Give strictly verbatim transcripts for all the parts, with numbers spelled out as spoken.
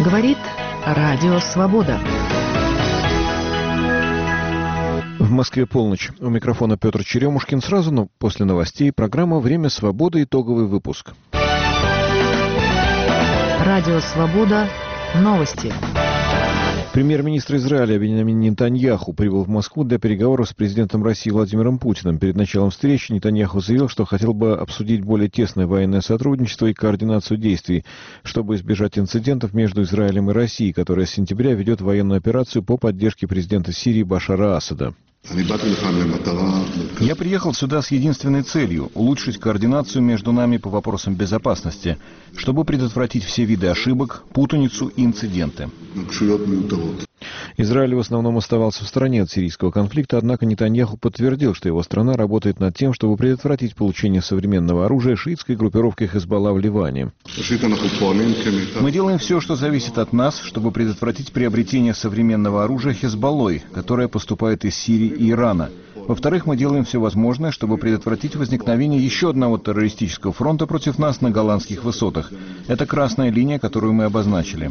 Говорит Радио Свобода. В Москве полночь. У микрофона Петр Черемушкин. Сразу, но после новостей, программа «Время свободы», итоговый выпуск. Радио Свобода. Новости. Премьер-министр Израиля Биньямин Нетаньяху прибыл в Москву для переговоров с президентом России Владимиром Путиным. Перед началом встречи Нетаньяху заявил, что хотел бы обсудить более тесное военное сотрудничество и координацию действий, чтобы избежать инцидентов между Израилем и Россией, которая с сентября ведет военную операцию по поддержке президента Сирии Башара Асада. Я приехал сюда с единственной целью – улучшить координацию между нами по вопросам безопасности, чтобы предотвратить все виды ошибок, путаницу и инциденты. Израиль в основном оставался в стороне от сирийского конфликта, однако Нетаньяху подтвердил, что его страна работает над тем, чтобы предотвратить получение современного оружия шиитской группировки Хезболла в Ливане. Мы делаем все, что зависит от нас, чтобы предотвратить приобретение современного оружия Хезболлой, которое поступает из Сирии и Ирана. Во-вторых, мы делаем все возможное, чтобы предотвратить возникновение еще одного террористического фронта против нас на голландских высотах. Это красная линия, которую мы обозначили.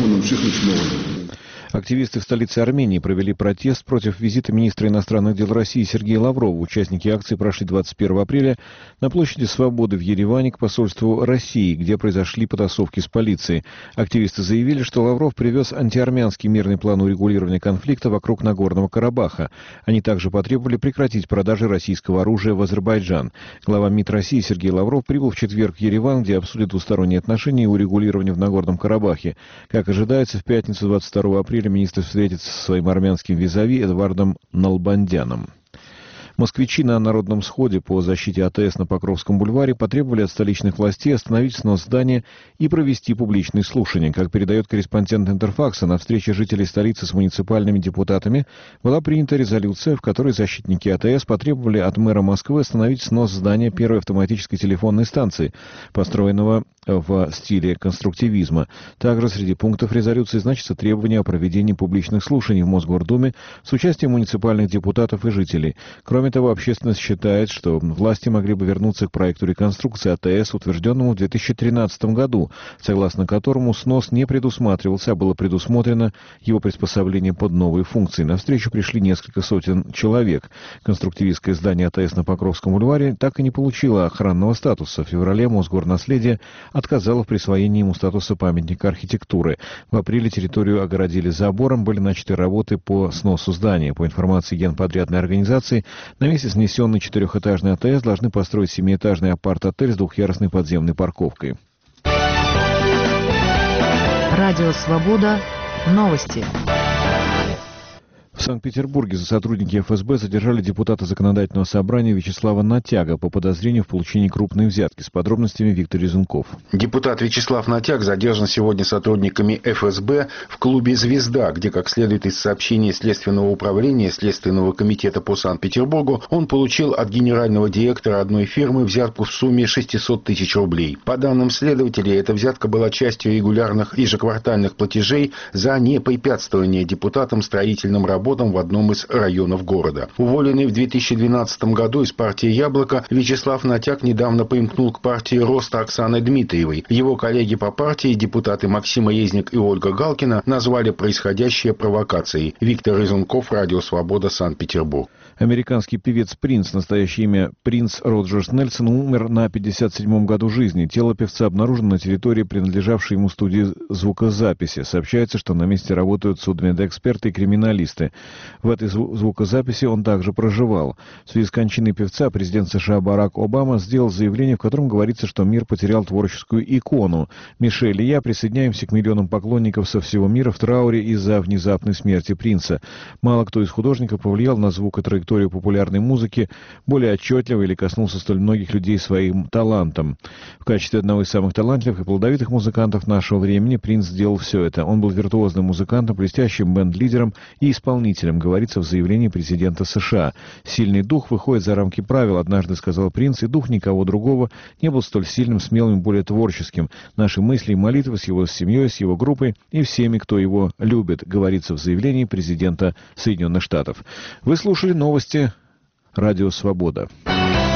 Активисты в столице Армении провели протест против визита министра иностранных дел России Сергея Лаврова. Участники акции прошли двадцать первого апреля на площади Свободы в Ереване к посольству России, где произошли потасовки с полицией. Активисты заявили, что Лавров привез антиармянский мирный план урегулирования конфликта вокруг Нагорного Карабаха. Они также потребовали прекратить продажи российского оружия в Азербайджан. Глава МИД России Сергей Лавров прибыл в четверг в Ереван, где обсудит двусторонние отношения и урегулирование в Нагорном Карабахе. Как ожидается, в пятницу двадцать второго апреля министр встретится со своим армянским визави Эдвардом Налбандяном. Москвичи на народном сходе по защите АТС на Покровском бульваре потребовали от столичных властей остановить снос здания и провести публичные слушания. Как передает корреспондент Интерфакса, на встрече жителей столицы с муниципальными депутатами была принята резолюция, в которой защитники АТС потребовали от мэра Москвы остановить снос здания первой автоматической телефонной станции, построенного в стиле конструктивизма. Также среди пунктов резолюции значится требование о проведении публичных слушаний в Мосгордуме с участием муниципальных депутатов и жителей. Кроме того, общественность считает, что власти могли бы вернуться к проекту реконструкции АТС, утвержденному в две тысячи тринадцатом году, согласно которому снос не предусматривался, а было предусмотрено его приспособление под новые функции. На встречу пришли несколько сотен человек. Конструктивистское здание АТС на Покровском бульваре так и не получило охранного статуса. В феврале Мосгорнаследие отказало в присвоении ему статуса памятника архитектуры. В апреле территорию огородили забором, были начаты работы по сносу здания. По информации генподрядной организации, на месте снесенной четырехэтажной АТС должны построить семиэтажный апарт-отель с двухъярусной подземной парковкой. Радио Свобода. Новости. В Санкт-Петербурге за сотрудники эф эс бэ задержали депутата Законодательного собрания Вячеслава Натяга по подозрению в получении крупной взятки. С подробностями Виктор Резунков. Депутат Вячеслав Натяг задержан сегодня сотрудниками эф эс бэ в клубе «Звезда», где, как следует из сообщения Следственного управления Следственного комитета по Санкт-Петербургу, он получил от генерального директора одной фирмы взятку в сумме шестьсот тысяч рублей. По данным следователей, эта взятка была частью регулярных ежеквартальных платежей за непрепятствование депутатам строительным работам в одном из районов города. Уволенный в две тысячи двенадцатом году из партии «Яблоко», Вячеслав Натяг недавно примкнул к партии «Роста» Оксаны Дмитриевой. Его коллеги по партии, депутаты Максим Резник и Ольга Галкина, назвали происходящее провокацией. Виктор Резунков, Радио Свобода, Санкт-Петербург. Американский певец Принц, настоящее имя Принц Роджерс Нельсон, умер на пятьдесят седьмом году жизни. Тело певца обнаружено на территории, принадлежавшей ему студии звукозаписи. Сообщается, что на месте работают судмедэксперты и криминалисты. В этой звукозаписи он также проживал. В связи с кончиной певца президент США Барак Обама сделал заявление, в котором говорится, что мир потерял творческую икону. Мишель и я присоединяемся к миллионам поклонников со всего мира в трауре из-за внезапной смерти Принца. Мало кто из художников повлиял на звук и траекторию популярной музыки более отчетливо или коснулся столь многих людей своим талантом. В качестве одного из самых талантливых и плодовитых музыкантов нашего времени Принц сделал все это. Он был виртуозным музыкантом, блестящим бенд-лидером и исполнителем, говорится в заявлении президента США. «Сильный дух выходит за рамки правил», однажды сказал Принц, и дух никого другого не был столь сильным, смелым и более творческим. Наши мысли и молитвы с его семьей, с его группой и всеми, кто его любит, говорится в заявлении президента Соединенных Штатов. Вы слушали новости Радио Свобода.